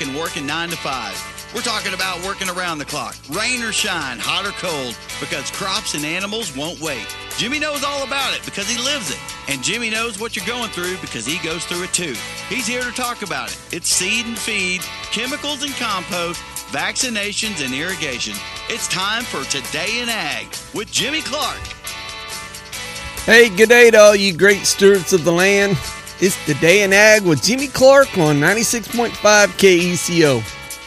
talking working 9 to 5. We're talking about working around the clock, rain or shine, hot or cold, because crops and animals won't wait. Jimmy knows all about it because he lives it. And Jimmy knows what you're going through because he goes through it too. He's here to talk about it. It's seed and feed, chemicals and compost, vaccinations and irrigation. It's time for Today in Ag with Jimmy Clark. Hey, good day to all you great stewards of the land. It's Today in Ag with Jimmy Clark on 96.5 KECO.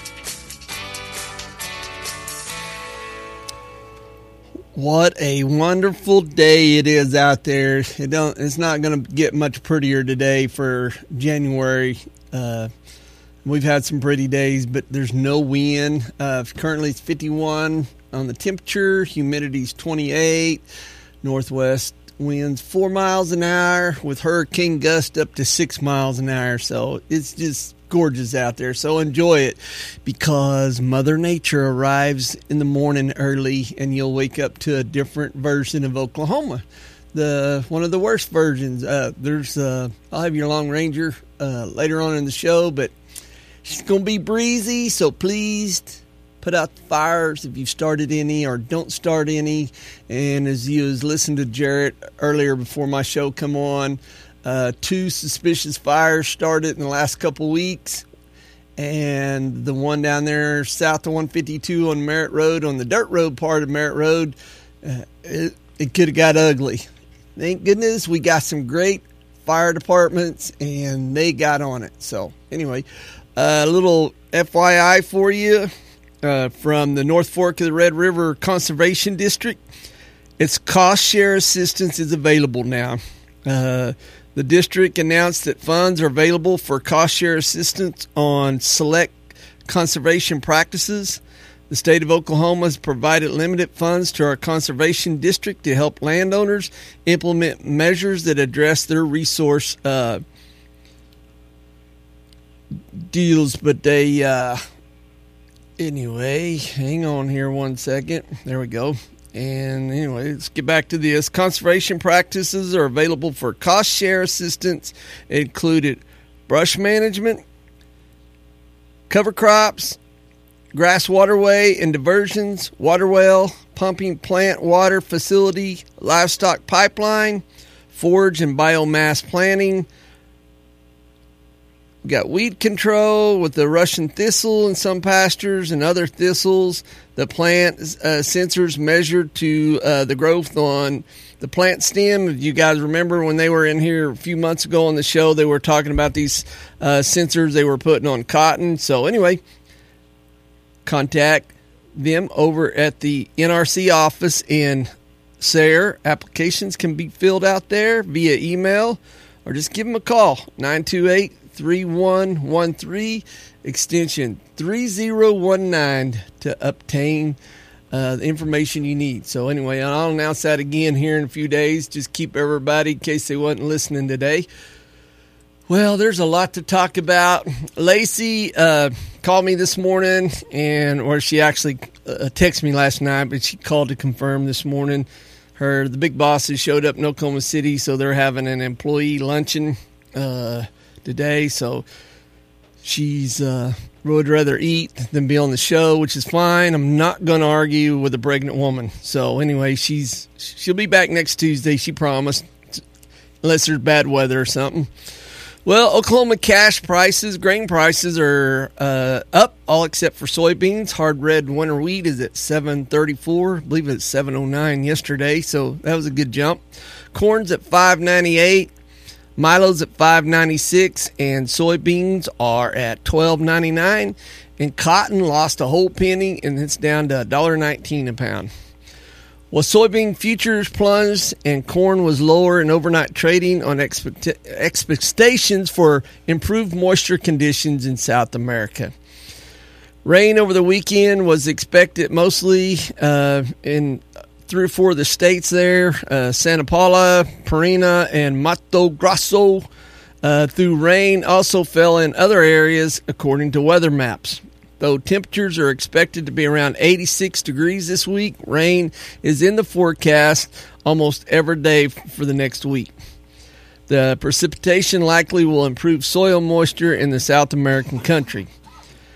What a wonderful day it is out there. It's not going to get much prettier today for January. We've had some pretty days, but there's no wind. Currently it's 51 on the temperature. Humidity's 28. Northwest winds 4 miles an hour with hurricane gust up to 6 miles an hour. So it's just gorgeous out there. So enjoy it because Mother Nature arrives in the morning early and you'll wake up to a different version of Oklahoma. One of the worst versions. I'll have your Long Ranger later on in the show, but it's going to be breezy. So please put out the fires if you've started any or don't start any. And as you listened to Jarrett earlier before my show come on, 2 suspicious fires started in the last couple weeks, and the one down there south of 152 on Merritt Road, on the dirt road part of Merritt Road, it could have got ugly. Thank goodness we got some great fire departments, and they got on it. So anyway, a little FYI for you from the North Fork of the Red River Conservation District. Its cost share assistance is available now. The district announced that funds are available for cost share assistance on select conservation practices. The state of Oklahoma has provided limited funds to our conservation district to help landowners implement measures that address their resource deals. But anyway, hang on here 1 second. There we go. And anyway, let's get back to this. Conservation practices are available for cost share assistance. It included brush management, cover crops, grass waterway and diversions, water well, pumping plant water facility, livestock pipeline, forage and biomass planting. We got weed control with the Russian thistle in some pastures and other thistles. The plant sensors measured to the growth on the plant stem. If you guys remember when they were in here a few months ago on the show, they were talking about these sensors they were putting on cotton. So anyway, contact them over at the NRC office in Sayre. Applications can be filled out there via email or just give them a call, 928-3113, extension 3019 to obtain the information you need. So anyway, I'll announce that again here in a few days. Just keep everybody, in case they wasn't listening today. Well, there's a lot to talk about. Lacey called me this morning, or she actually texted me last night, but she called to confirm this morning. The big bosses showed up in Oklahoma City, so they're having an employee luncheon today. So she's would rather eat than be on the show, which is fine. I'm not going to argue with a pregnant woman. So anyway, she'll be back next Tuesday, she promised, unless there's bad weather or something. Well, Oklahoma cash prices, grain prices are up, all except for soybeans. Hard red winter wheat is at $7.34. I believe it's $7.09 yesterday, so that was a good jump. Corn's at $5.98. Milo's at $5.96, and soybeans are at $12.99. And cotton lost a whole penny, and it's down to $1.19 a pound. Well, soybean futures plunged, and corn was lower in overnight trading on expectations for improved moisture conditions in South America. Rain over the weekend was expected mostly in 3 or 4 of the states there, Santa Paula, Parina, and Mato Grosso. Through rain also fell in other areas according to weather maps. Though temperatures are expected to be around 86 degrees this week, rain is in the forecast almost every day for the next week. The precipitation likely will improve soil moisture in the South American country.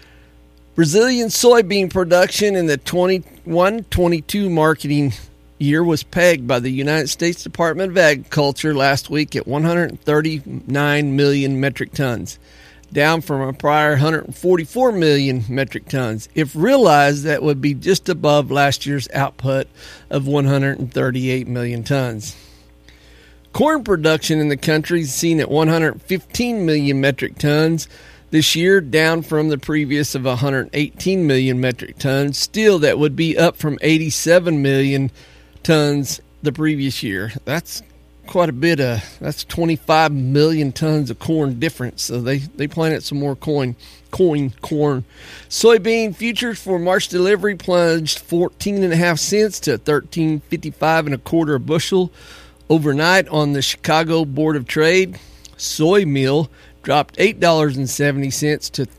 Brazilian soybean production in the 21-22 marketing year was pegged by the United States Department of Agriculture last week at 139 million metric tons, down from a prior 144 million metric tons. If realized, that would be just above last year's output of 138 million tons. Corn production in the country is seen at 115 million metric tons this year, down from the previous of 118 million metric tons. Still, that would be up from 87 million tons the previous year. That's quite a bit that's 25 million tons of corn difference. So they planted some more corn. Soybean futures for March delivery plunged 14.5 cents to 13.55 and a quarter a bushel overnight on the Chicago Board of Trade. Soy meal dropped $8.70 to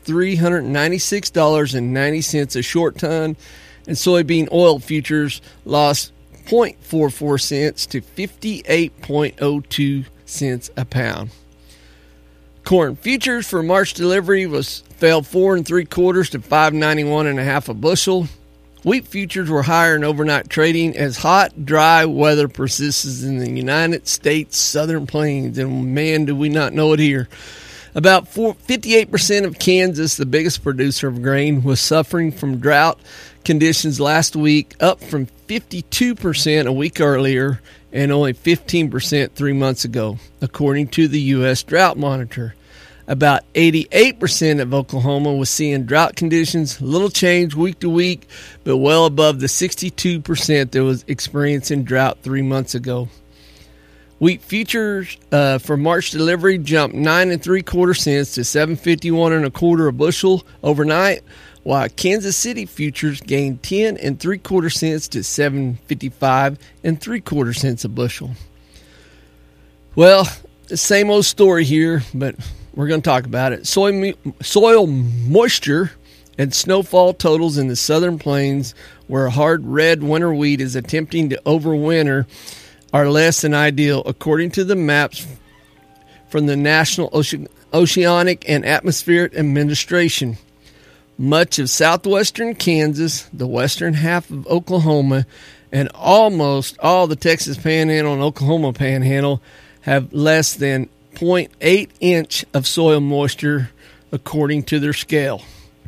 $396.90 a short ton, and soybean oil futures lost 0.44 cents to 58.02 cents a pound. Corn futures for March delivery fell 4 3/4 to $5.91.5 a bushel. Wheat futures were higher in overnight trading as hot, dry weather persists in the United States Southern Plains, and man, do we not know it here. About 58% of Kansas, the biggest producer of grain, was suffering from drought conditions last week, up from 52% a week earlier and only 15% 3 months ago, according to the U.S. Drought Monitor. About 88% of Oklahoma was seeing drought conditions, little change week to week, but well above the 62% that was experiencing drought 3 months ago. Wheat futures for March delivery jumped 9 3/4 cents to $7.51 and a quarter a bushel overnight, while Kansas City futures gained 10 3/4 cents to $7.55 and 3/4 cents a bushel. Well, the same old story here, but we're going to talk about it. Soil moisture and snowfall totals in the southern plains, where hard red winter wheat is attempting to overwinter, are less than ideal, according to the maps from the National Oceanic and Atmospheric Administration. Much of southwestern Kansas, the western half of Oklahoma, and almost all the Texas Panhandle and Oklahoma Panhandle have less than 0.8 inch of soil moisture, according to their scale.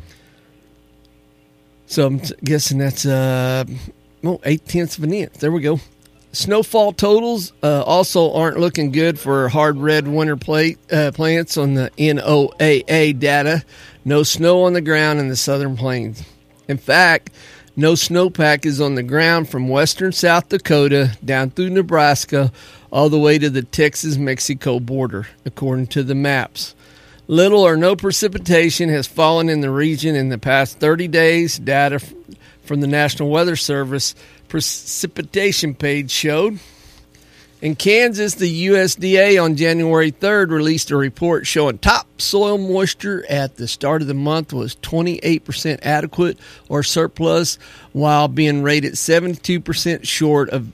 So I'm guessing that's 0.8 of an inch. There we go. Snowfall totals also aren't looking good for hard red winter plants on the NOAA data. No snow on the ground in the southern plains. In fact, no snowpack is on the ground from western South Dakota down through Nebraska all the way to the Texas-Mexico border, according to the maps. Little or no precipitation has fallen in the region in the past 30 days. Data from the National Weather Service precipitation page showed. In Kansas, the USDA on January 3rd released a report showing top soil moisture at the start of the month was 28% adequate or surplus, while being rated 72% short of,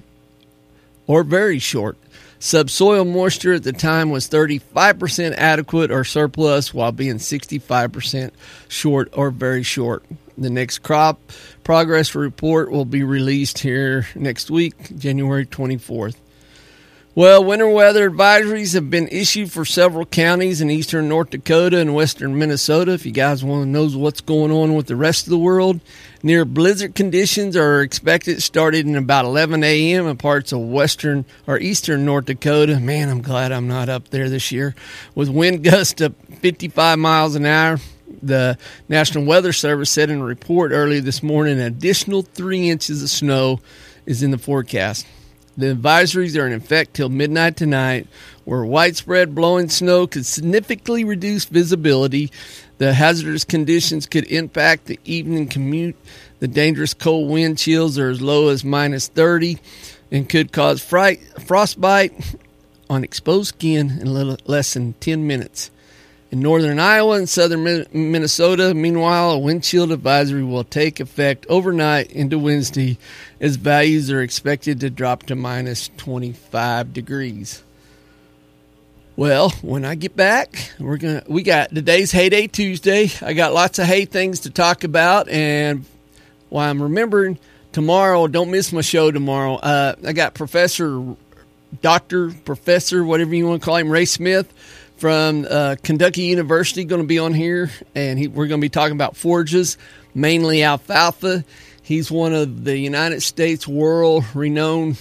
or very short. Subsoil moisture at the time was 35% adequate or surplus, while being 65% short or very short. The next crop progress report will be released here next week, January 24th. Well, winter weather advisories have been issued for several counties in eastern North Dakota and western Minnesota. If you guys want to know what's going on with the rest of the world, near blizzard conditions are expected starting in about 11 a.m. in parts of western or eastern North Dakota. Man, I'm glad I'm not up there this year. With wind gusts up 55 miles an hour. The National Weather Service said in a report earlier this morning an additional 3 inches of snow is in the forecast. The advisories are in effect till midnight tonight, where widespread blowing snow could significantly reduce visibility. The hazardous conditions could impact the evening commute. The dangerous cold wind chills are as low as minus 30 and could cause frostbite on exposed skin in less than 10 minutes. In northern Iowa and southern Minnesota, meanwhile, a wind chill advisory will take effect overnight into Wednesday, as values are expected to drop to minus 25 degrees. Well, when I get back, we got today's Hay Day Tuesday. I got lots of hay things to talk about, and while I'm remembering tomorrow, don't miss my show tomorrow. I got Professor, whatever you want to call him, Ray Smith from Kentucky University going to be on here, and we're going to be talking about forages, mainly alfalfa. He's one of the United States world-renowned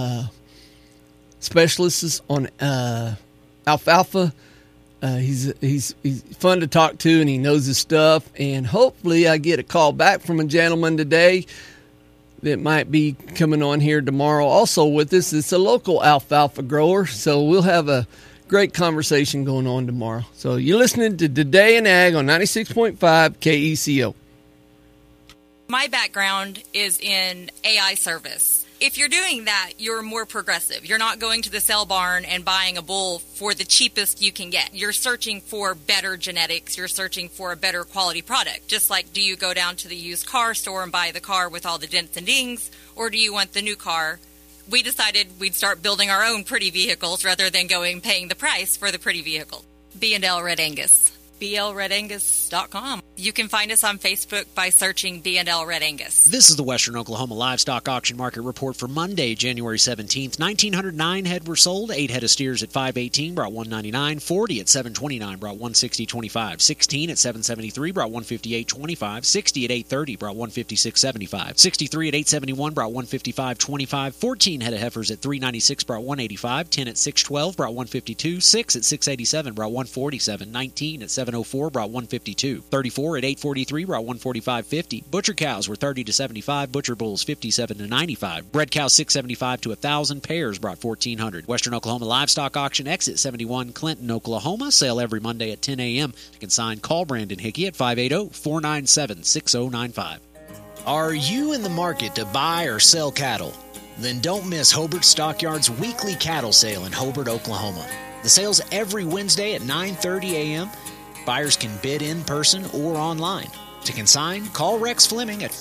specialists on alfalfa. He's fun to talk to, and he knows his stuff. And hopefully I get a call back from a gentleman today that might be coming on here tomorrow also with us. It's a local alfalfa grower, so we'll have a great conversation going on tomorrow. So you're listening to Today in Ag on 96.5 KECO. My background is in AI service. If you're doing that, you're more progressive. You're not going to the sale barn and buying a bull for the cheapest you can get. You're searching for better genetics. You're searching for a better quality product. Just like, do you go down to the used car store and buy the car with all the dents and dings, or do you want the new car? We decided we'd start building our own pretty vehicles rather than paying the price for the pretty vehicle. B&L Red Angus. BLRedAngus.com. You can find us on Facebook by searching B&L Red Angus. This is the Western Oklahoma Livestock Auction Market Report for Monday, January 17th. 1,909 head were sold. 8 head of steers at $518 brought $199. 40 at $729 brought $160.25. 16 at $773 brought $158.25. 60 at $830 brought $156.75. 63 at $871 brought $155.25. 14 head of heifers at $396 brought $185. 10 at $612 brought $152. 6 at $687 brought $147. 19 at $704 brought $152. 34 at $843 brought $145.50. Butcher cows were $30 to $75. Butcher bulls $57 to $95. Bred cows $675 to $1,000. Pairs brought $1,400. Western Oklahoma Livestock Auction, Exit 71, Clinton, Oklahoma. Sale every Monday at 10 a.m. You can sign. Call Brandon Hickey at 580-497-6095. Are you in the market to buy or sell cattle? Then don't miss Hobart Stockyards' weekly cattle sale in Hobart, Oklahoma. The sale's every Wednesday at 9:30 a.m. Buyers can bid in person or online. To consign, call Rex Fleming at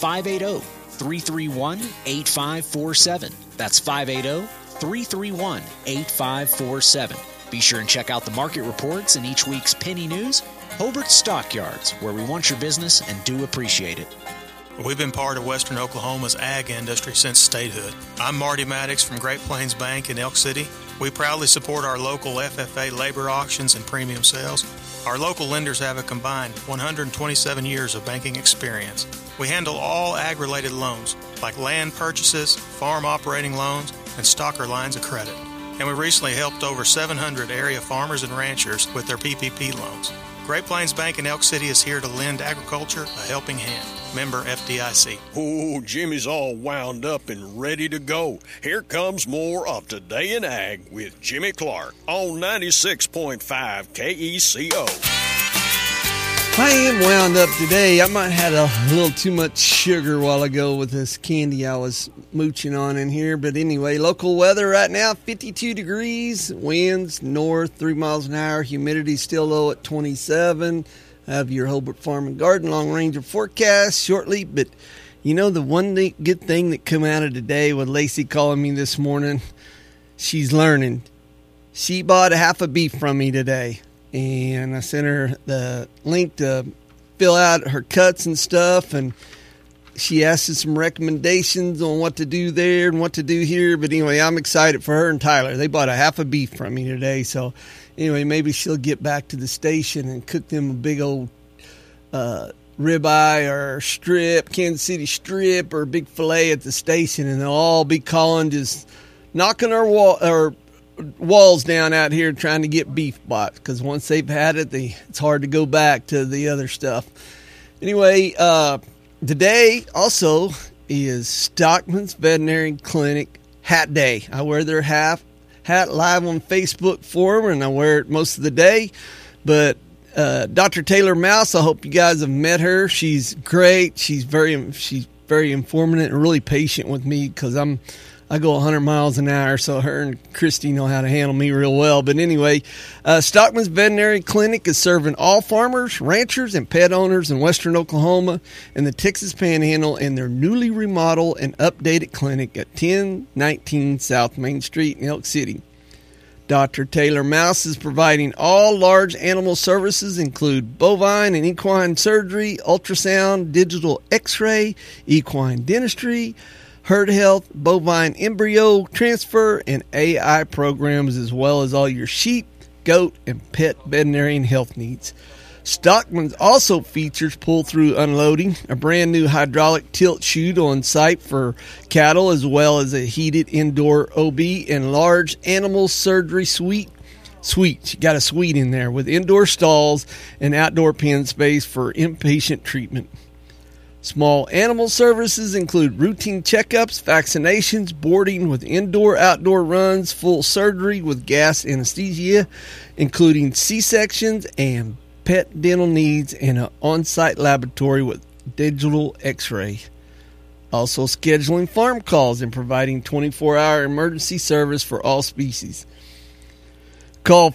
580-331-8547. That's 580-331-8547. Be sure and check out the market reports and each week's penny news. Hobart Stockyards, where we want your business and do appreciate it. We've been part of Western Oklahoma's ag industry since statehood. I'm Marty Maddox from Great Plains Bank in Elk City. We proudly support our local FFA labor auctions and premium sales. Our local lenders have a combined 127 years of banking experience. We handle all ag-related loans, like land purchases, farm operating loans, and stocker lines of credit. And we recently helped over 700 area farmers and ranchers with their PPP loans. Great Plains Bank in Elk City is here to lend agriculture a helping hand. Member FDIC. Oh, Jimmy's all wound up and ready to go. Here comes more of Today in Ag with Jimmy Clark on 96.5 KECO. I am wound up today. I might have had a little too much sugar a while ago with this candy I was mooching on in here. But anyway, local weather right now, 52 degrees, winds north, 3 miles an hour, humidity still low at 27. I have your Hobart Farm and Garden long range of forecast shortly. But you know, the one good thing that come out of today with Lacey calling me this morning, she's learning. She bought a half a beef from me today. And I sent her the link to fill out her cuts and stuff. And she asked us some recommendations on what to do there and what to do here. But anyway, I'm excited for her and Tyler. They bought a half a beef from me today. So anyway, maybe she'll get back to the station and cook them a big old ribeye or strip, Kansas City strip, or big filet at the station. And they'll all be calling, just knocking our walls down out here trying to get beef bought, because once they've had it, it's hard to go back to the other stuff. Anyway, today also is Stockman's Veterinary Clinic Hat Day. I wear their hat live on Facebook for them, and I wear it most of the day. But Dr. Taylor Mouse, I hope you guys have met her. She's great. She's very informative and really patient with me, because I go 100 miles an hour, so her and Christy know how to handle me real well. But anyway, Stockman's Veterinary Clinic is serving all farmers, ranchers, and pet owners in western Oklahoma and the Texas Panhandle in their newly remodeled and updated clinic at 1019 South Main Street in Elk City. Dr. Taylor Mouse is providing all large animal services, include bovine and equine surgery, ultrasound, digital x-ray, equine dentistry, herd health, bovine embryo transfer, and AI programs, as well as all your sheep, goat, and pet veterinarian health needs. Stockman's also features pull-through unloading, a brand new hydraulic tilt chute on site for cattle, as well as a heated indoor OB and large animal surgery suite. You got a suite in there with indoor stalls and outdoor pen space for inpatient treatment. Small animal services include routine checkups, vaccinations, boarding with indoor-outdoor runs, full surgery with gas anesthesia, including C-sections and pet dental needs, and an on-site laboratory with digital x-ray. Also scheduling farm calls and providing 24-hour emergency service for all species. Call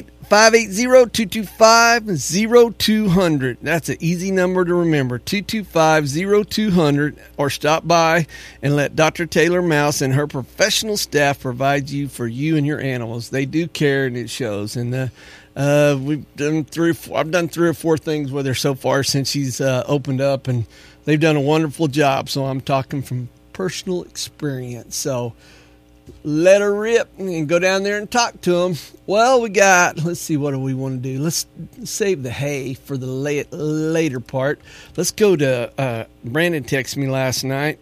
580-225-0200. That's an easy number to remember, 225-0200, or stop by and let Dr. Taylor Mouse and her professional staff provide you for you and your animals. They do care, and it shows. And I've done 3 or 4 things with her so far since she's opened up, and they've done a wonderful job. So I'm talking from personal experience. So let her rip and go down there and talk to them. Well, let's see, what do we want to do? Let's save the hay for the later part. Let's go to, Brandon texted me last night,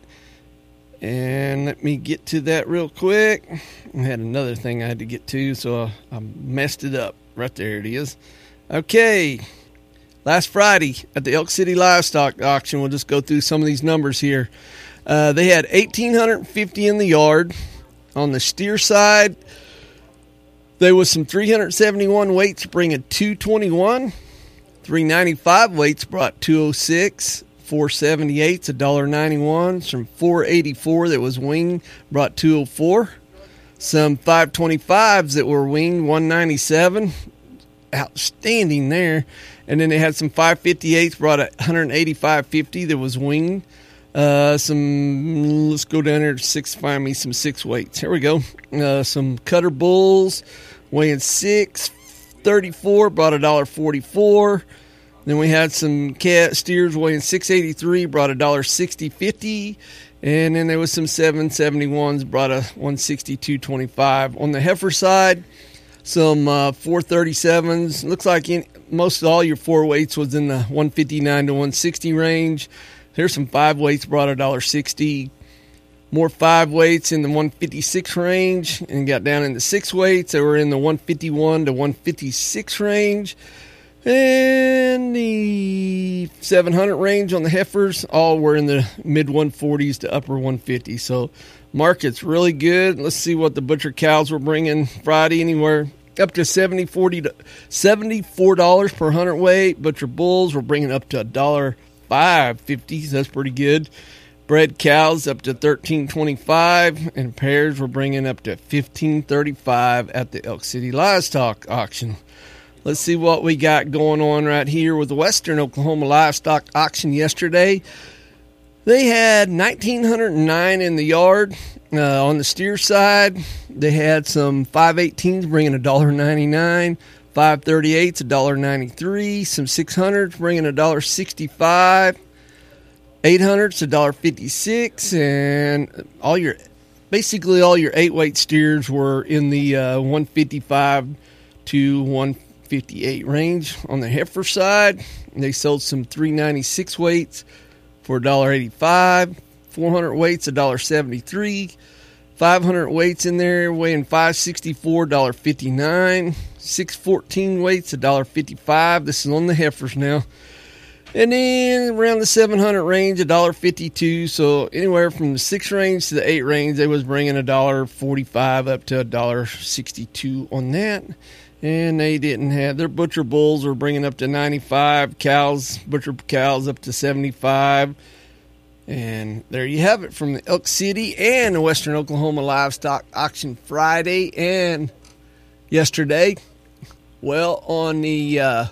and let me get to that real quick. I had another thing I had to get to, so I messed it up. Right there it is. Okay. Last Friday at the Elk City Livestock Auction, we'll just go through some of these numbers here. They had 1,850 in the yard. On the steer side, there was some 371 weights bringing 221. 395 weights brought 206. 478's $1.91. Some 484 that was winged brought 204. Some 525s that were winged, 197. Outstanding there. And then they had some 558s brought 185.50 that was winged. Let's go down there to find me some 6 weights. Here we go. Some cutter bulls weighing 634 brought $1.44. Then we had some cat steers weighing 683 brought $1.60.50. And then there was some 771s brought a 162.25. On the heifer side, some 437s. Looks like most of all your 4 weights was in the 159 to 160 range. Here's some 5 weights brought $1.60. More 5 weights in the 156 range, and got down into 6 weights. They were in the 151 to 156 range. And the 700 range on the heifers, all were in the mid 140s to upper 150s. So market's really good. Let's see what the butcher cows were bringing Friday, anywhere up to $74 per hundredweight. Butcher bulls were bringing up to $1.550. That's pretty good. Bred cows up to $13.25, and pairs were bringing up to $15.35 at the Elk City Livestock Auction. Let's see what we got going on right here with the Western Oklahoma Livestock Auction yesterday. They had 1,909 in the yard. On the steer side, they had some 518s bringing $1.99, 538s $1.93, some 600s bringing $1.65, 800s $1.56, and basically all your 8-weight steers were in the 155 to 158 range. On the heifer side, they sold some 396 weights for $1.85, 400 weights $1.73, 500 weights in there weighing 564, $1.59, 614 weights $1.55. This is on the heifers now. And then around the 700 range, $1.52. So anywhere from the 6 range to the 8 range, they was bringing $1.45 up to $1.62 on that. And they didn't have their butcher bulls were bringing up to 95, butcher cows up to 75. And there you have it from the Elk City and the Western Oklahoma Livestock Auction Friday and yesterday. Well, on the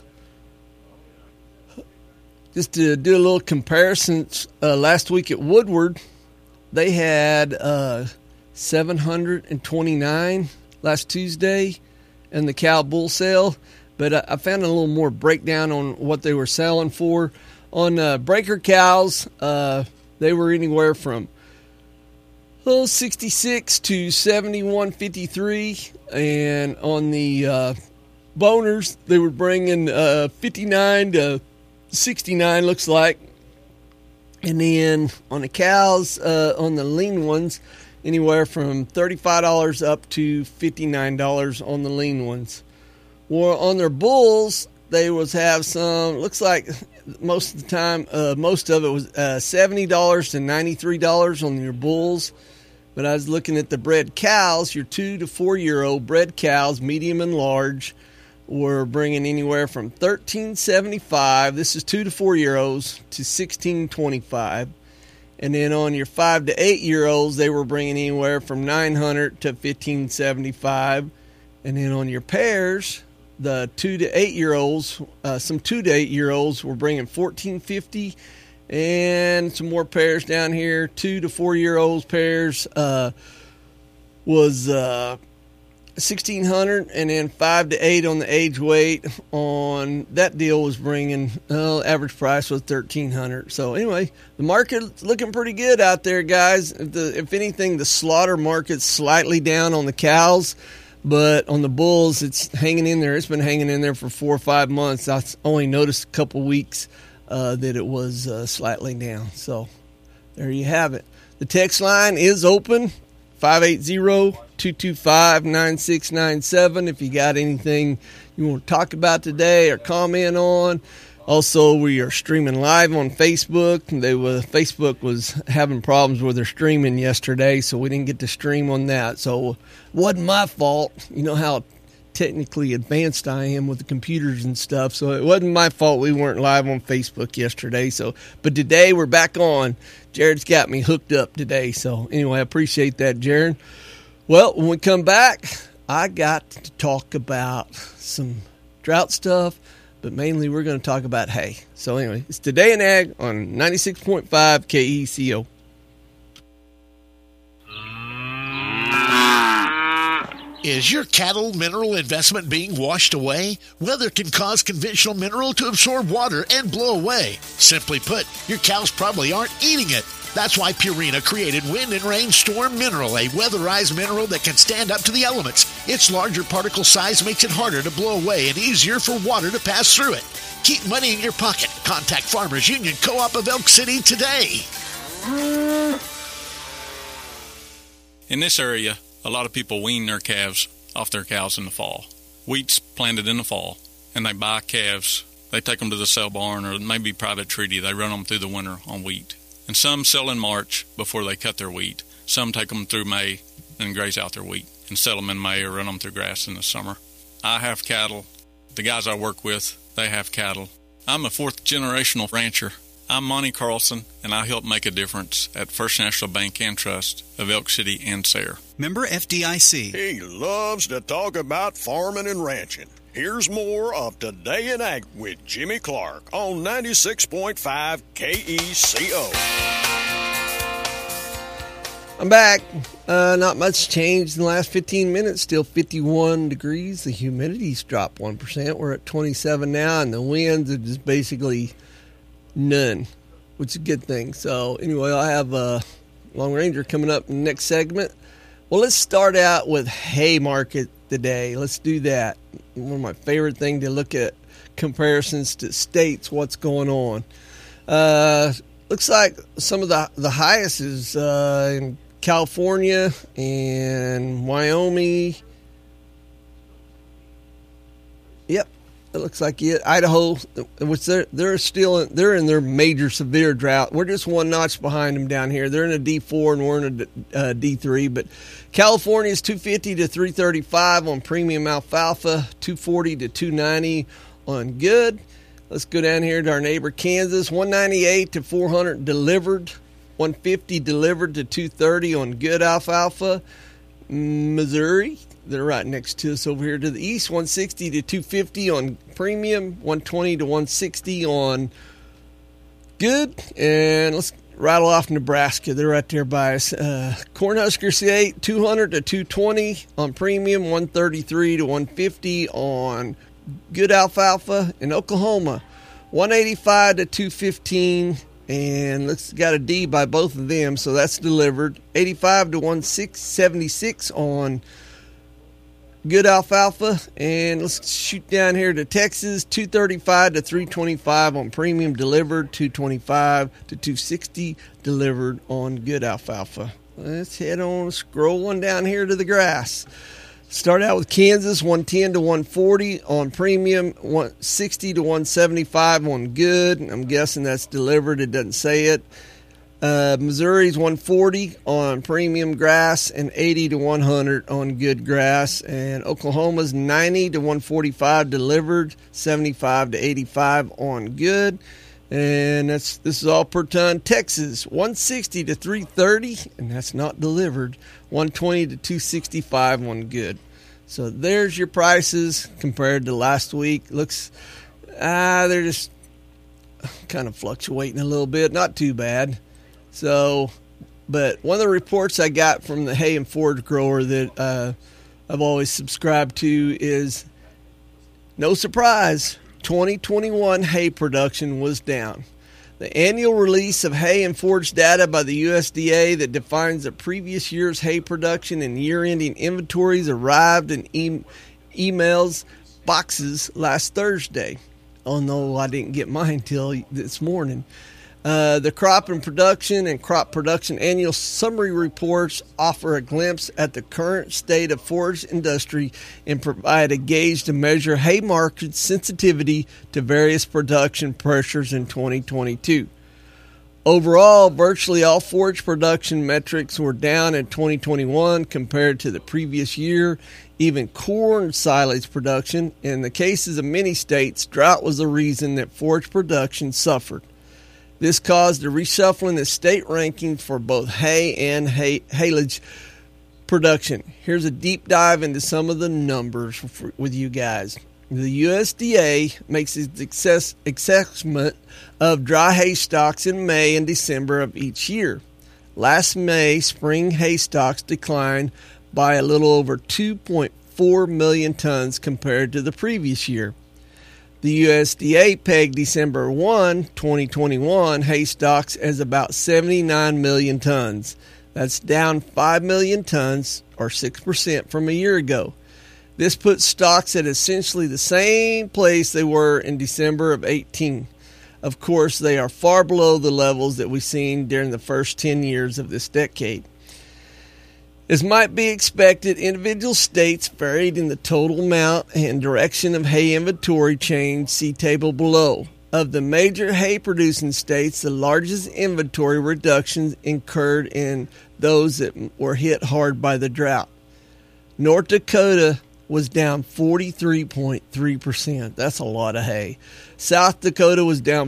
just to do a little comparison, last week at Woodward, they had 729 last Tuesday. and the cow bull sale, but I found a little more breakdown on what they were selling for. On breaker cows, they were anywhere from 66 to 71.53, and on the boners, they were bringing 59 to 69, looks like. And then on the cows, on the lean ones, anywhere from $35 up to $59 on the lean ones. Well, on their bulls, they have some, looks like most of the time, most of it was $70 to $93 on your bulls. But I was looking at the bred cows, your 2 to 4 year old bred cows, medium and large, were bringing anywhere from $13.75. This is 2 to 4 year olds to $16.25. And then on your 5 to 8 year olds, they were bringing anywhere from $900 to $15.75. And then on your pairs, the 2 to 8 year olds, some 2 to 8 year olds were bringing $14.50. And some more pairs down here. 2 to 4 year olds pairs was $1,600, and then 5 to 8 on the age weight on that deal was bringing average price was $1,300. So anyway, the market's looking pretty good out there, guys. If anything, the slaughter market's slightly down on the cows, but on the bulls, it's hanging in there. It's been hanging in there for 4 or 5 months. I only noticed a couple weeks that it was slightly down. So there you have it. The text line is open, 580-225-9697. If you got anything you want to talk about today or comment on. Also, we are streaming live on Facebook. Facebook was having problems with their streaming yesterday, so we didn't get to stream on that. So it wasn't my fault. You know how technically advanced I am with the computers and stuff, so it wasn't my fault we weren't live on Facebook yesterday. But today we're back on. Jared's got me hooked up today, so anyway, I appreciate that, Jared. Well, when we come back, I got to talk about some drought stuff, but mainly we're going to talk about hay. So anyway, it's Today in Ag on 96.5 KECO. Is your cattle mineral investment being washed away? Weather can cause conventional mineral to absorb water and blow away. Simply put, your cows probably aren't eating it. That's why Purina created Wind and Rain Storm Mineral, a weatherized mineral that can stand up to the elements. Its larger particle size makes it harder to blow away and easier for water to pass through it. Keep money in your pocket. Contact Farmers Union Co-op of Elk City today. In this area, a lot of people wean their calves off their cows in the fall. Wheat's planted in the fall, and they buy calves. They take them to the sale barn or maybe private treaty. They run them through the winter on wheat. And some sell in March before they cut their wheat. Some take them through May and graze out their wheat and sell them in May or run them through grass in the summer. I have cattle. The guys I work with, they have cattle. I'm a fourth generational rancher. I'm Monty Carlson, and I help make a difference at First National Bank and Trust of Elk City and Sayre. Member FDIC. He loves to talk about farming and ranching. Here's more of Today in Ag with Jimmy Clark on 96.5 KECO. I'm back. Not much changed in the last 15 minutes. Still 51 degrees. The humidity's dropped 1%. We're at 27 now, and the winds are just basically none, which is a good thing. So anyway, I have a Long Ranger coming up in the next segment. Well, let's start out with hay market today. Let's do that. One of my favorite things to look at comparisons to states, what's going on. Looks like some of the highest is in California and Wyoming. Yep. It looks like it. Idaho, which they're in their major severe drought. We're just one notch behind them down here. They're in a D4 and we're in a D3. But California is 250 to 335 on premium alfalfa, 240 to 290 on good. Let's go down here to our neighbor Kansas, 198 to 400 delivered, 150 delivered to 230 on good alfalfa. Missouri, they're right next to us over here to the east, 160 to 250 on premium, 120 to 160 on good. And let's rattle off Nebraska. They're right there by us. Cornhusker State, 200 to 220 on premium, 133 to 150 on good alfalfa. In Oklahoma, 185 to 215, and got a D by both of them, so that's delivered. 85 to 176 on good alfalfa. And let's shoot down here to Texas, 235 to 325 on premium delivered, 225 to 260 delivered on good alfalfa. Let's head on, scrolling down here to the grass. Start out with Kansas, 110 to 140 on premium, 160 to 175 on good. I'm guessing that's delivered. It doesn't say it. Missouri's 140 on premium grass and 80 to 100 on good grass. And Oklahoma's 90 to 145 delivered, 75 to 85 on good. And this is all per ton. Texas, 160 to 330, and that's not delivered. 120 to 265 on good. So there's your prices compared to last week. Looks, they're just kind of fluctuating a little bit. Not too bad. So, but one of the reports I got from the hay and forage grower that I've always subscribed to is, no surprise, 2021 hay production was down. The annual release of hay and forage data by the USDA that defines the previous year's hay production and year-ending inventories arrived in emails boxes last Thursday. Oh no, I didn't get mine till this morning. The crop and crop production annual summary reports offer a glimpse at the current state of forage industry and provide a gauge to measure hay market sensitivity to various production pressures in 2022. Overall, virtually all forage production metrics were down in 2021 compared to the previous year. Even corn silage production. In the cases of many states, drought was the reason that forage production suffered. This caused a reshuffling of state rankings for both hay and haylage production. Here's a deep dive into some of the numbers with you guys. The USDA makes its assessment of dry hay stocks in May and December of each year. Last May, spring hay stocks declined by a little over 2.4 million tons compared to the previous year. The USDA pegged December 1, 2021 hay stocks as about 79 million tons. That's down 5 million tons, or 6% from a year ago. This puts stocks at essentially the same place they were in December of 18. Of course, they are far below the levels that we've seen during the first 10 years of this decade. As might be expected, individual states varied in the total amount and direction of hay inventory change. See table below. Of the major hay-producing states, the largest inventory reductions occurred in those that were hit hard by the drought. North Dakota was down 43.3%. That's a lot of hay. South Dakota was down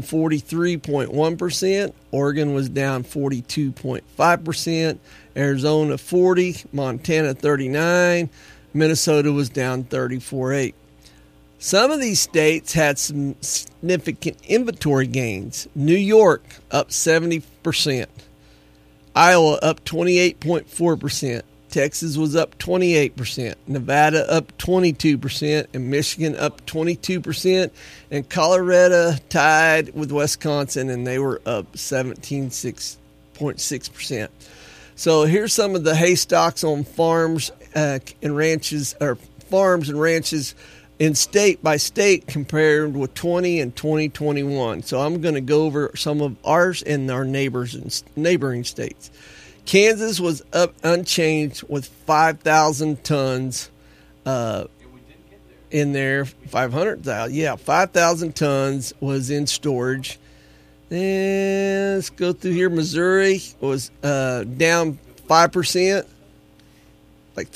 43.1%. Oregon was down 42.5%. Arizona 40, Montana 39, Minnesota was down 34.8. Some of these states had some significant inventory gains. New York up 70%, Iowa up 28.4%, Texas was up 28%, Nevada up 22%, and Michigan up 22%, and Colorado tied with Wisconsin, and they were up 17.6%. So here's some of the hay stocks on farms and ranches, or farms and ranches in state by state compared with 20 and 2021. So I'm going to go over some of ours and our neighbors and neighboring states. Kansas was up unchanged with 5,000 tons in there. 500,000, yeah, 5,000 tons was in storage. And let's go through here. Missouri was down 5%, like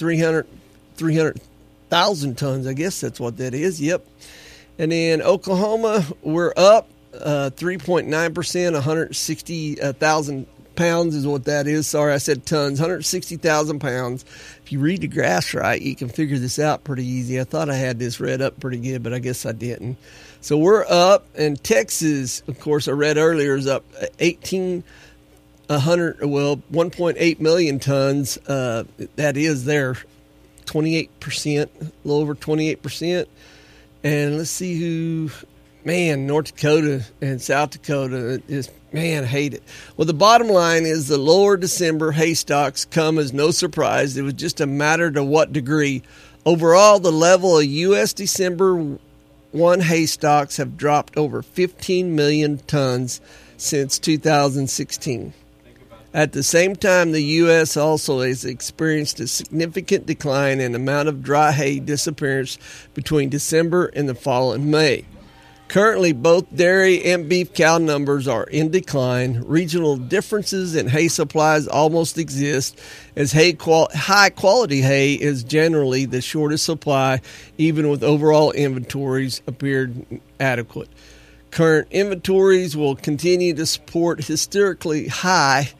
300,000 tons. I guess that's what that is. Yep. And then Oklahoma, we're up 3.9%, 160,000 pounds is what that is. Sorry, I said tons. 160,000 pounds. If you read the graphs right, you can figure this out pretty easy. I thought I had this read up pretty good, but I guess I didn't. So we're up, and Texas, of course, I read earlier, is up 18 1.8 million tons. That is there, 28%, a little over 28%. And let's see who, North Dakota and South Dakota is, I hate it. Well, the bottom line is the lower December hay stocks come as no surprise. It was just a matter to what degree. Overall, the level of U.S. December 1 hay stocks have dropped over 15 million tons since 2016. At the same time, the U.S. also has experienced a significant decline in the amount of dry hay disappearance between December and the following May. Currently, both dairy and beef cow numbers are in decline. Regional differences in hay supplies almost exist, as high-quality hay is generally the shortest supply, even with overall inventories appeared adequate. Current inventories will continue to support historically high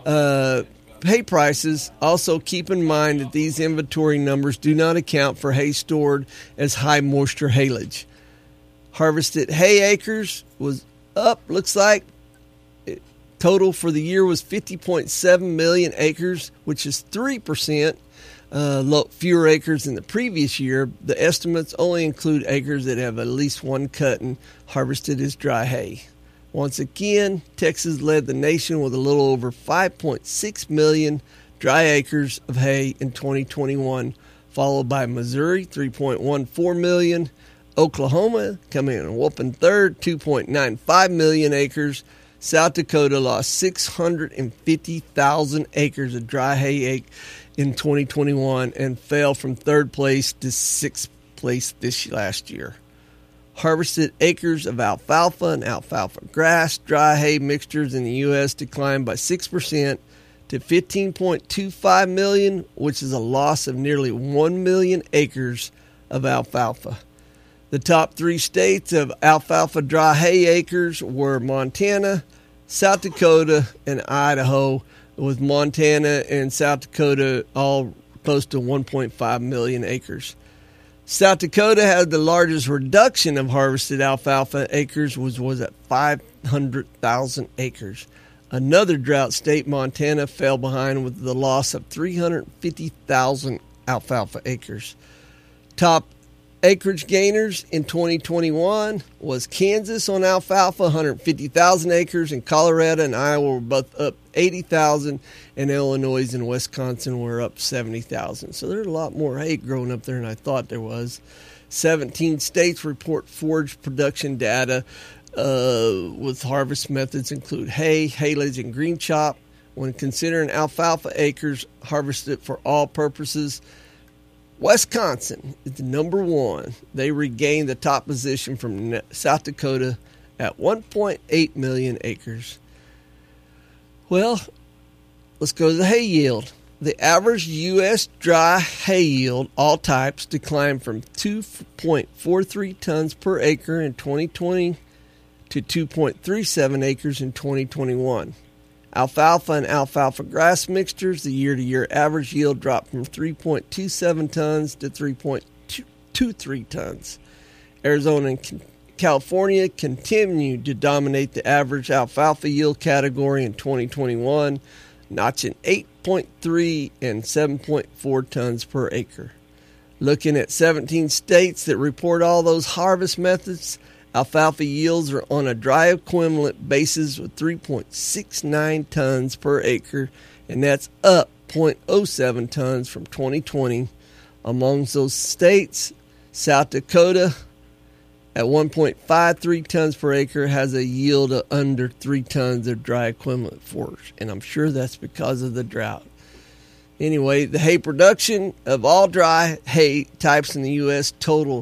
hay prices. Also, keep in mind that these inventory numbers do not account for hay stored as high-moisture haylage. Harvested hay acres was up, looks like. Total for the year was 50.7 million acres, which is 3% fewer acres than the previous year. The estimates only include acres that have at least one cutting harvested as dry hay. Once again, Texas led the nation with a little over 5.6 million dry acres of hay in 2021, followed by Missouri, 3.14 million. Oklahoma coming in a whooping third, 2.95 million acres. South Dakota lost 650,000 acres of dry hay in 2021 and fell from third place to sixth place this last year. Harvested acres of alfalfa and alfalfa grass dry hay mixtures in the U.S. declined by 6% to 15.25 million, which is a loss of nearly 1 million acres of alfalfa. The top three states of alfalfa dry hay acres were Montana, South Dakota, and Idaho, with Montana and South Dakota all close to 1.5 million acres. South Dakota had the largest reduction of harvested alfalfa acres, was at 500,000 acres. Another drought state, Montana, fell behind with the loss of 350,000 alfalfa acres. Top acreage gainers in 2021 was Kansas on alfalfa, 150,000 acres, and Colorado and Iowa were both up 80,000, and Illinois and Wisconsin were up 70,000. So there's a lot more hay growing up there than I thought there was. 17 states report forage production data with harvest methods include hay, haylage, and green chop. When considering alfalfa acres harvested for all purposes, Wisconsin is the number one. They regained the top position from South Dakota at 1.8 million acres. Well, let's go to the hay yield. The average U.S. dry hay yield, all types, declined from 2.43 tons per acre in 2020 to 2.37 acres in 2021. Alfalfa and alfalfa grass mixtures, the year-to-year average yield dropped from 3.27 tons to 3.23 tons. Arizona and California continued to dominate the average alfalfa yield category in 2021, notching 8.3 and 7.4 tons per acre. Looking at 17 states that report all those harvest methods, alfalfa yields are on a dry equivalent basis with 3.69 tons per acre, and that's up 0.07 tons from 2020. Amongst those states, South Dakota at 1.53 tons per acre has a yield of under 3 tons of dry equivalent forage, and I'm sure that's because of the drought. Anyway, the hay production of all dry hay types in the U.S. total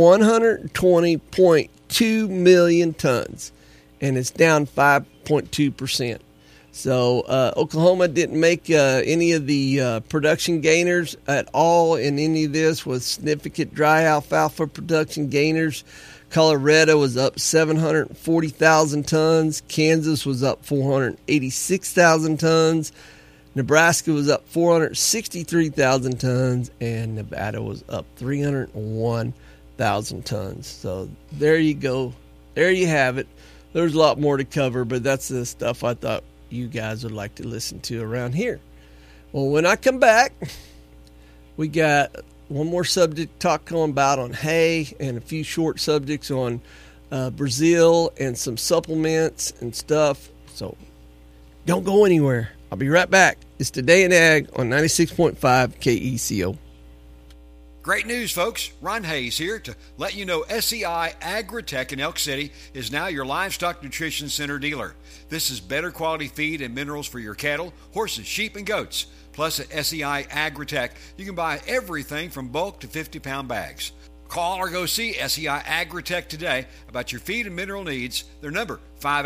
120.2 million tons, and it's down 5.2%. So Oklahoma didn't make any of the production gainers at all in any of this, with significant dry alfalfa production gainers. Colorado was up 740,000 tons. Kansas was up 486,000 tons. Nebraska was up 463,000 tons, and Nevada was up 301,000 tons. So there you go. There you have it. There's a lot more to cover, but that's the stuff I thought you guys would like to listen to around here. Well, when I come back, we got one more subject to talk about on hay and a few short subjects on Brazil and some supplements and stuff. So don't go anywhere. I'll be right back. It's Today in Ag on 96.5 KECO. Great news, folks. Ron Hayes here to let you know SEI Agritech in Elk City is now your livestock nutrition center dealer. This is better quality feed and minerals for your cattle, horses, sheep, and goats. Plus at SEI Agritech, you can buy everything from bulk to 50-pound bags. Call or go see SEI Agritech today about your feed and mineral needs. Their number,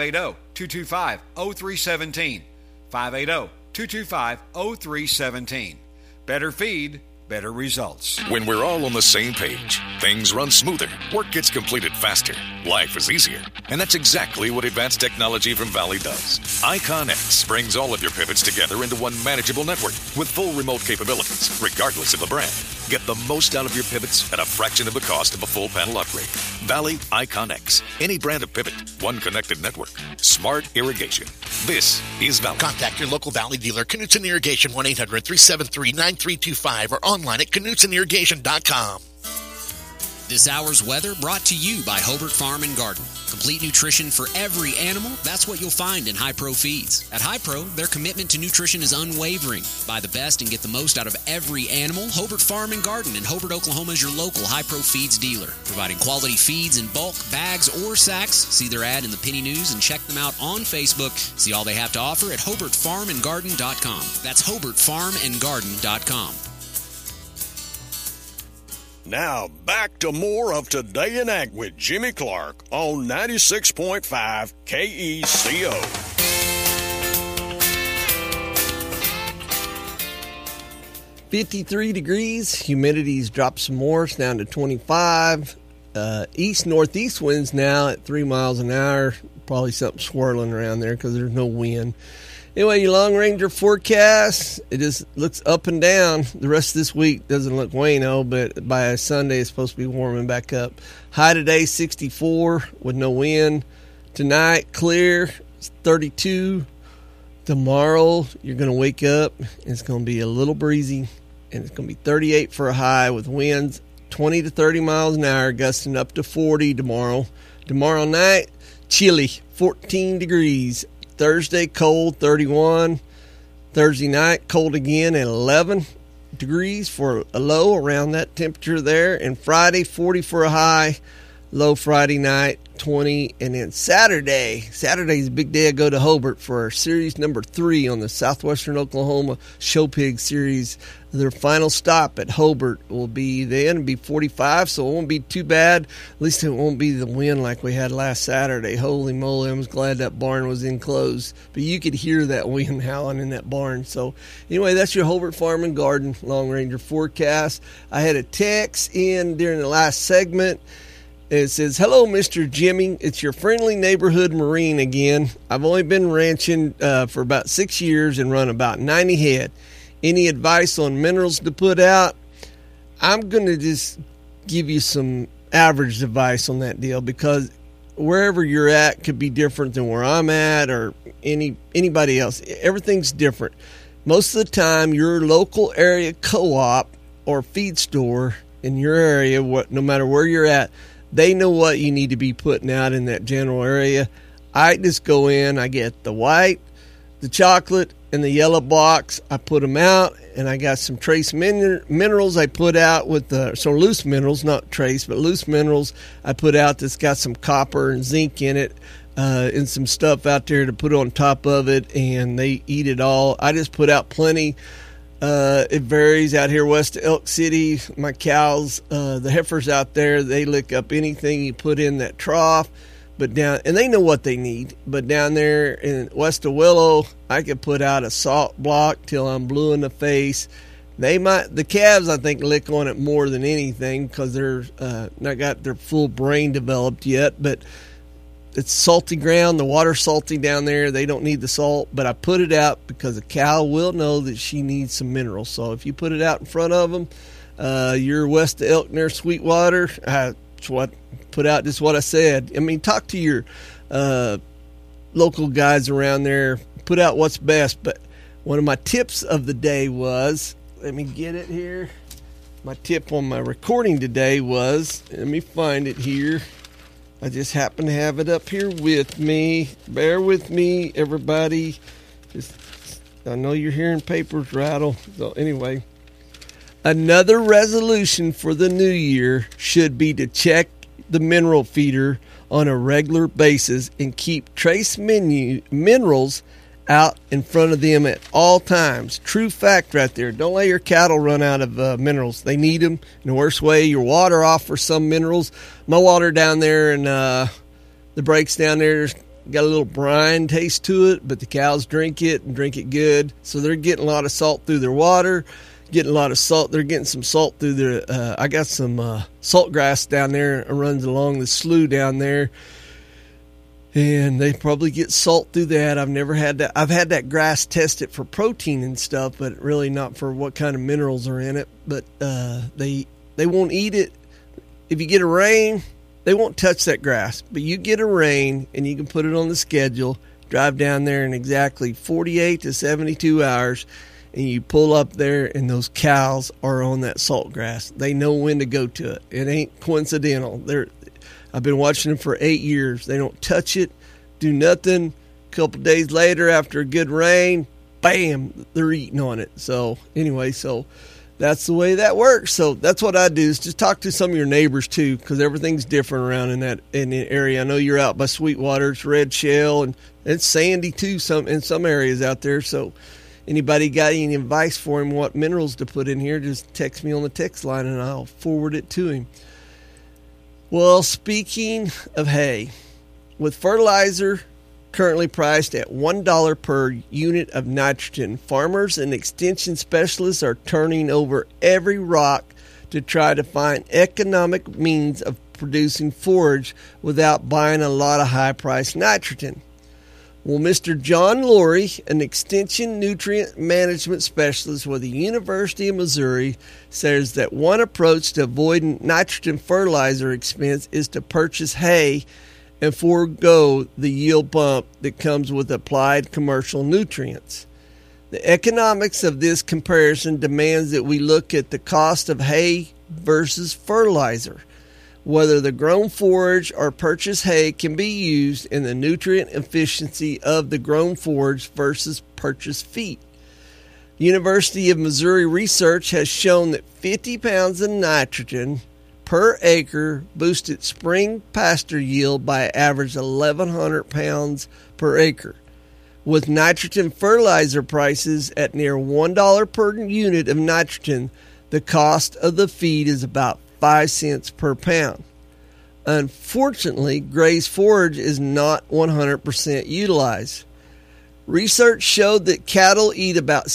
580-225-0317. 580-225-0317. Better feed, better results. When we're all on the same page, things run smoother, work gets completed faster, life is easier. And that's exactly what advanced technology from Valley does. IconX brings all of your pivots together into one manageable network with full remote capabilities, regardless of the brand. Get the most out of your pivots at a fraction of the cost of a full panel upgrade. Valley IconX. Any brand of pivot, one connected network. Smart irrigation. This is Valley. Contact your local Valley dealer, Knutson Irrigation, 1-800-373-9325, or online at KnutsenIrrigation.com. This hour's weather brought to you by Hobart Farm and Garden. Complete nutrition for every animal, that's what you'll find in Hi-Pro Feeds. At Hi-Pro, their commitment to nutrition is unwavering. Buy the best and get the most out of every animal. Hobart Farm and Garden in Hobart, Oklahoma is your local Hi-Pro Feeds dealer. Providing quality feeds in bulk, bags, or sacks. See their ad in the Penny News and check them out on Facebook. See all they have to offer at HobartFarmandGarden.com. That's HobartFarmandGarden.com. Now, back to more of Today in Ag with Jimmy Clark on 96.5 KECO. $53 degrees. Humidity's dropped some more. It's down to 25. East-northeast winds now at 3 miles an hour. Probably something swirling around there because there's no wind. Anyway, your long ranger forecast, it just looks up and down. The rest of this week doesn't look wayno, but by Sunday it's supposed to be warming back up. High today, 64 with no wind. Tonight, clear, it's 32. Tomorrow, you're going to wake up, and it's going to be a little breezy, and it's going to be 38 for a high with winds 20 to 30 miles an hour, gusting up to 40 tomorrow. Tomorrow night, chilly, 14 degrees. Thursday, cold, 31. Thursday night, cold again at 11 degrees for a low, around that temperature there. And Friday, 40 for a high. Low Friday night, 20. And then Saturday's a big day. I go to Hobart for our series number 3 on the Southwestern Oklahoma Show Pig Series. Their final stop at Hobart will be then. It'll be 45, so it won't be too bad. At least it won't be the wind like we had last Saturday. Holy moly, I was glad that barn was enclosed. But you could hear that wind howling in that barn. So anyway, that's your Hobart Farm and Garden Long Ranger forecast. I had a text in during the last segment. It says, "Hello, Mr. Jimmy. It's your friendly neighborhood Marine again. I've only been ranching for about 6 years and run about 90 head. Any advice on minerals to put out?" I'm going to just give you some average advice on that deal, because wherever you're at could be different than where I'm at or anybody else. Everything's different. Most of the time, your local area co-op or feed store in your area, no matter where you're at, they know what you need to be putting out in that general area. I just go in, I get the white, the chocolate, and the yellow box. I put them out, and I got some trace minerals I put out with some loose minerals, not trace, but loose minerals I put out that's got some copper and zinc in it, and some stuff out there to put on top of it, and they eat it all. I just put out plenty. It varies out here west of Elk City. My cows, the heifers out there, they lick up anything you put in that trough. But and they know what they need. But down there in west of Willow, I could put out a salt block till I'm blue in the face. The calves, I think, lick on it more than anything because they're not got their full brain developed yet. But it's salty ground. The water's salty down there. They don't need the salt. But I put it out because a cow will know that she needs some minerals. So if you put it out in front of them, you're west of Elk near Sweetwater, put out just what I said. I mean, talk to your local guys around there, put out what's best. But one of my tips of the day was, let me get it here. My tip on my recording today was, let me find it here. I just happen to have it up here with me. Bear with me, everybody. I know you're hearing papers rattle. So anyway, another resolution for the new year should be to check the mineral feeder on a regular basis and keep trace minerals out in front of them at all times. True fact right there. Don't let your cattle run out of minerals. They need them in the worst way. Your water offers some minerals. My water down there and the breaks down there got a little brine taste to it, but the cows drink it and drink it good. So they're getting a lot of salt through their water, getting a lot of salt. They're getting some salt through their, I got some salt grass down there. It runs along the slough down there. And they probably get salt through that. I've never had that. I've had that grass tested for protein and stuff, but really not for what kind of minerals are in it. But they won't eat it. If you get a rain, they won't touch that grass. But you get a rain, and you can put it on the schedule, drive down there in exactly 48 to 72 hours, and you pull up there, and those cows are on that salt grass. They know when to go to it. It ain't coincidental. I've been watching them for 8 years. They don't touch it, do nothing. A couple days later, after a good rain, bam, they're eating on it. So anyway, so that's the way that works. So that's what I do, is just talk to some of your neighbors too, because everything's different around in the area. I know you're out by Sweetwater. It's red shale, and it's sandy too in some areas out there. So anybody got any advice for him what minerals to put in here, just text me on the text line, and I'll forward it to him. Well, speaking of hay, with fertilizer currently priced at $1 per unit of nitrogen, farmers and extension specialists are turning over every rock to try to find economic means of producing forage without buying a lot of high-priced nitrogen. Well, Mr. John Laurie, an extension nutrient management specialist with the University of Missouri, says that one approach to avoiding nitrogen fertilizer expense is to purchase hay and forego the yield bump that comes with applied commercial nutrients. The economics of this comparison demands that we look at the cost of hay versus fertilizer. Whether the grown forage or purchased hay can be used, in the nutrient efficiency of the grown forage versus purchased feed. University of Missouri research has shown that 50 pounds of nitrogen per acre boosted spring pasture yield by an average 1,100 pounds per acre. With nitrogen fertilizer prices at near $1 per unit of nitrogen, the cost of the feed is about 5 cents per pound. Unfortunately, grazed forage is not 100% utilized. Research showed that cattle eat about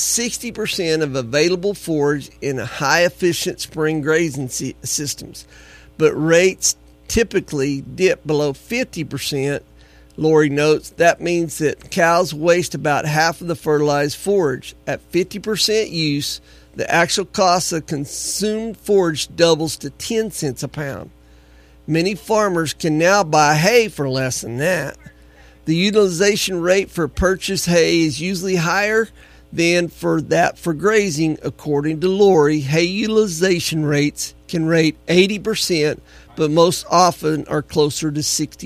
60% of available forage in high-efficient spring grazing systems, but rates typically dip below 50%. Laurie notes that means that cows waste about half of the fertilized forage. At 50% use, the actual cost of consumed forage doubles to 10 cents a pound. Many farmers can now buy hay for less than that. The utilization rate for purchased hay is usually higher than for grazing. According to Laurie, hay utilization rates can rate 80%, but most often are closer to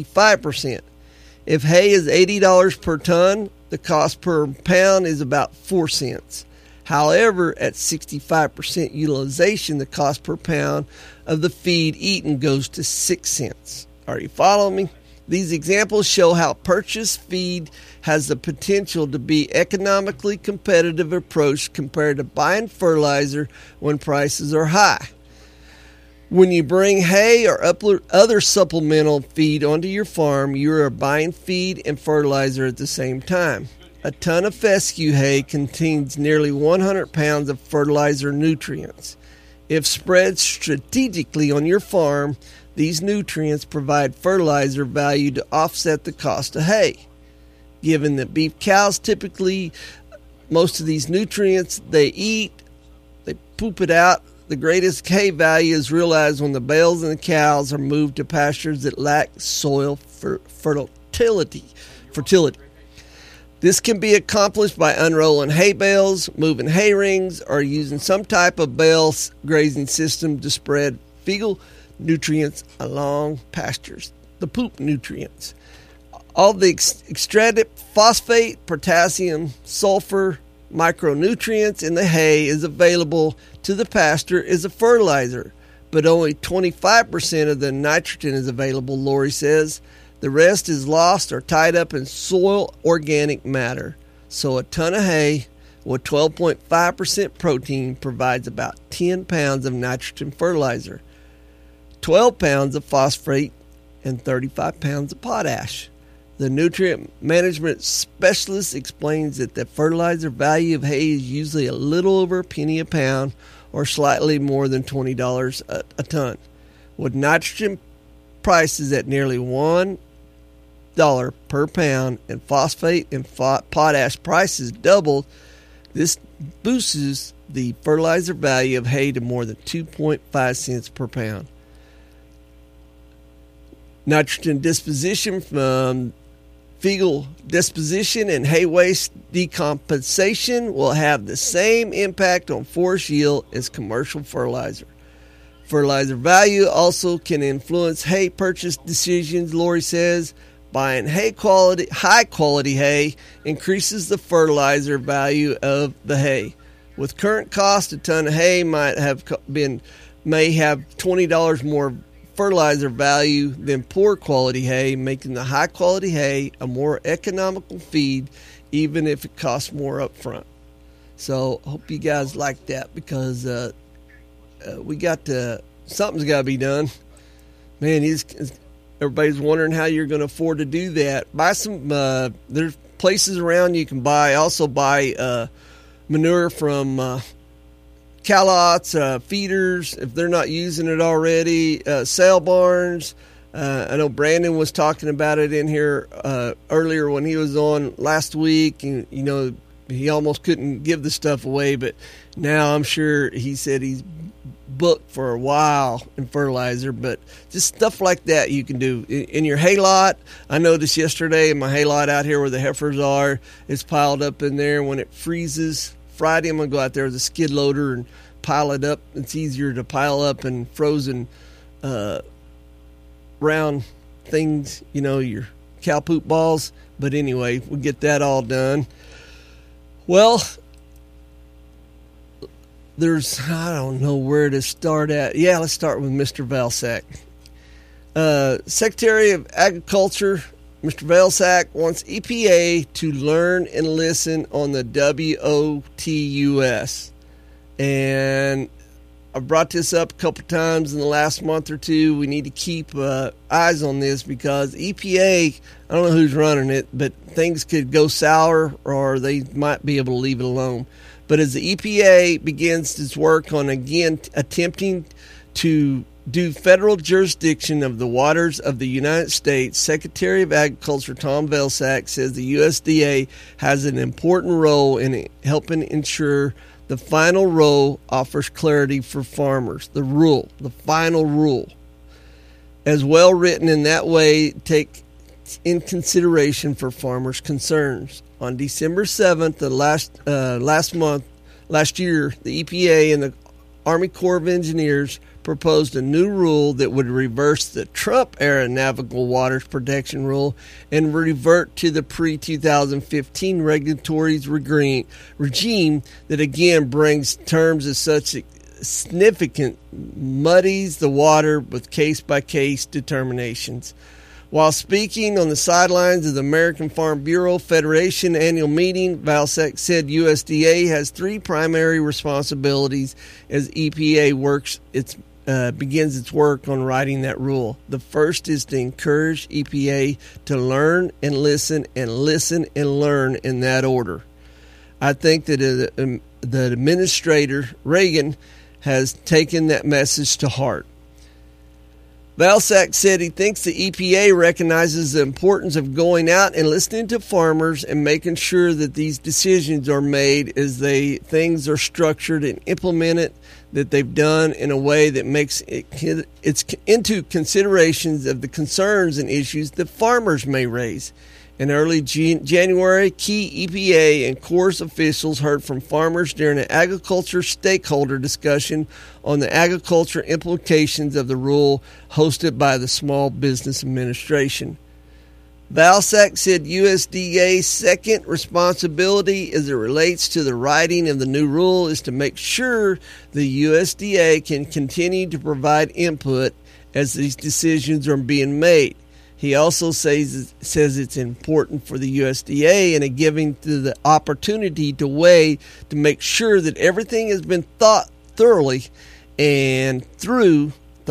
65%. If hay is $80 per ton, the cost per pound is about 4 cents. However, at 65% utilization, the cost per pound of the feed eaten goes to 6 cents. Are you following me? These examples show how purchased feed has the potential to be economically competitive approach compared to buying fertilizer when prices are high. When you bring hay or other supplemental feed onto your farm, you are buying feed and fertilizer at the same time. A ton of fescue hay contains nearly 100 pounds of fertilizer nutrients. If spread strategically on your farm, these nutrients provide fertilizer value to offset the cost of hay. Given that beef cows typically, most of these nutrients they eat, they poop it out. The greatest hay value is realized when the bales and the cows are moved to pastures that lack soil fertility. This can be accomplished by unrolling hay bales, moving hay rings, or using some type of bale grazing system to spread fecal nutrients along pastures, the poop nutrients. All the extracted phosphate, potassium, sulfur, micronutrients in the hay is available to the pasture as a fertilizer, but only 25% of the nitrogen is available, Lori says. The rest is lost or tied up in soil organic matter. So a ton of hay with 12.5% protein provides about 10 pounds of nitrogen fertilizer, 12 pounds of phosphate, and 35 pounds of potash. The nutrient management specialist explains that the fertilizer value of hay is usually a little over a penny a pound or slightly more than $20 a ton. With nitrogen prices at nearly $1 per pound and phosphate and potash prices doubled, this boosts the fertilizer value of hay to more than 2.5 cents per pound. Nitrogen disposition from fecal disposition and hay waste decomposition will have the same impact on forest yield as commercial fertilizer. Fertilizer value also can influence hay purchase decisions, Lori says. Buying high quality hay increases the fertilizer value of the hay. With current cost, a ton of hay may have $20 more fertilizer value than poor quality hay, making the high quality hay a more economical feed, even if it costs more up front. So I hope you guys like that, because something's got to be done. Man, everybody's wondering how you're going to afford to do that. Buy some. There's places around you can buy. Also buy manure from cow-lots, feeders, if they're not using it already, sale barns. I know Brandon was talking about it in here earlier when he was on last week, and he almost couldn't give the stuff away, but now I'm sure he said he's booked for a while in fertilizer. But just stuff like that you can do in your hay lot. I noticed yesterday in my hay lot out here where the heifers are, it's piled up in there. When it freezes Friday, I'm going to go out there with a skid loader and pile it up. It's easier to pile up in frozen round things, your cow poop balls. But anyway, we'll get that all done. Well, I don't know where to start at. Yeah, let's start with Mr. Vilsack. Secretary of Agriculture, Mr. Vilsack, wants EPA to learn and listen on the WOTUS. And I've brought this up a couple times in the last month or two. We need to keep eyes on this, because EPA, I don't know who's running it, but things could go sour, or they might be able to leave it alone. But as the EPA begins its work on, again, attempting to do federal jurisdiction of the waters of the United States, Secretary of Agriculture Tom Vilsack says the USDA has an important role in helping ensure the final rule offers clarity for farmers. The final rule, as well written in that way, take in consideration for farmers' concerns. On December 7th, last year, the EPA and the Army Corps of Engineers proposed a new rule that would reverse the Trump-era Navigable Waters Protection Rule and revert to the pre-2015 regulatory regime that again brings terms as such significant, muddies the water with case-by-case determinations. While speaking on the sidelines of the American Farm Bureau Federation annual meeting, Vilsack said USDA has three primary responsibilities as EPA begins its work on writing that rule. The first is to encourage EPA to learn and listen and learn in that order. I think that the Administrator Reagan has taken that message to heart. Vilsack said he thinks the EPA recognizes the importance of going out and listening to farmers and making sure that these decisions are made as things are structured and implemented, that they've done in a way that makes it's into considerations of the concerns and issues that farmers may raise. In early January, key EPA and Course officials heard from farmers during an agriculture stakeholder discussion on the agriculture implications of the rule hosted by the Small Business Administration. Valsack said USDA's second responsibility as it relates to the writing of the new rule is to make sure the USDA can continue to provide input as these decisions are being made. He also says it's important for the USDA and a giving to the opportunity to weigh to make sure that everything has been thought thoroughly and through,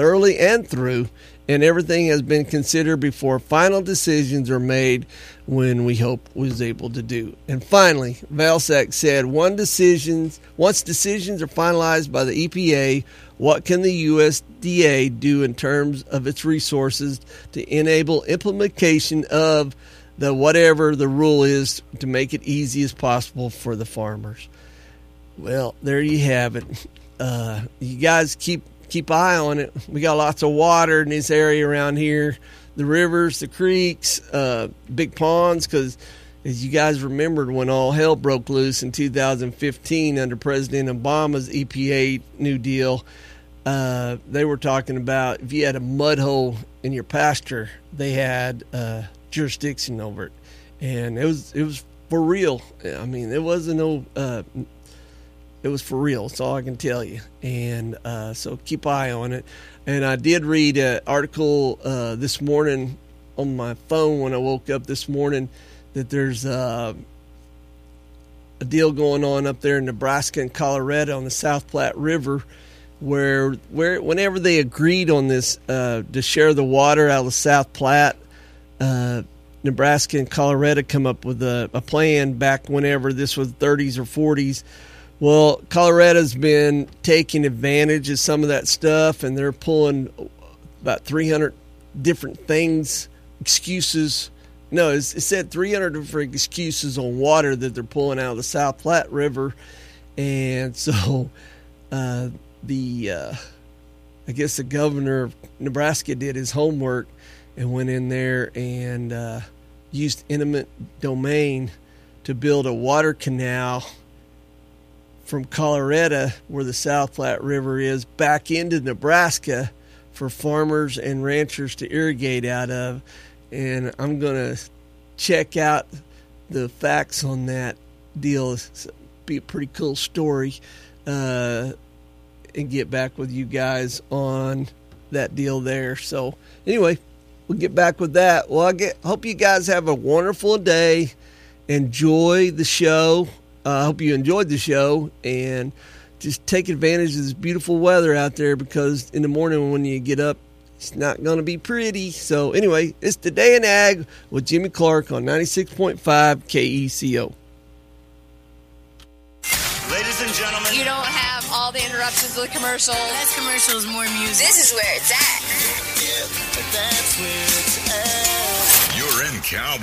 and everything has been considered before final decisions are made, when we hope was able to do. And finally, Valsack said, once decisions are finalized by the EPA, what can the USDA do in terms of its resources to enable implementation of the whatever the rule is to make it easy as possible for the farmers? Well, there you have it. You guys keep eye on it. We got lots of water in this area around here. The rivers, the creeks, big ponds, because as you guys remembered when all hell broke loose in 2015 under President Obama's EPA New Deal, they were talking about if you had a mud hole in your pasture, they had jurisdiction over it. And it was for real. I mean, it wasn't no... It was for real. That's all I can tell you. And so keep eye on it. And I did read an article this morning on my phone when I woke up this morning that there's a deal going on up there in Nebraska and Colorado on the South Platte River where whenever they agreed on this to share the water out of the South Platte, Nebraska and Colorado come up with a plan back whenever this was 30s or 40s. Well, Colorado's been taking advantage of some of that stuff, and they're pulling about 300 different things, excuses. No, it said 300 different excuses on water that they're pulling out of the South Platte River. And so I guess the governor of Nebraska did his homework and went in there and used eminent domain to build a water canal from Colorado, where the South Platte River is, back into Nebraska for farmers and ranchers to irrigate out of. And I'm going to check out the facts on that deal. It's be a pretty cool story, and get back with you guys on that deal there. So anyway, we'll get back with that. Well, hope you guys have a wonderful day. Enjoy the show. I hope you enjoyed the show, and just take advantage of this beautiful weather out there, because in the morning when you get up, it's not going to be pretty. So anyway, it's Today in Ag with Jimmy Clark on 96.5 KECO. Ladies and gentlemen, you don't have all the interruptions of the commercial. Less commercials, more music. This is where it's at. Yeah, that's where it's at. You're in Cowboy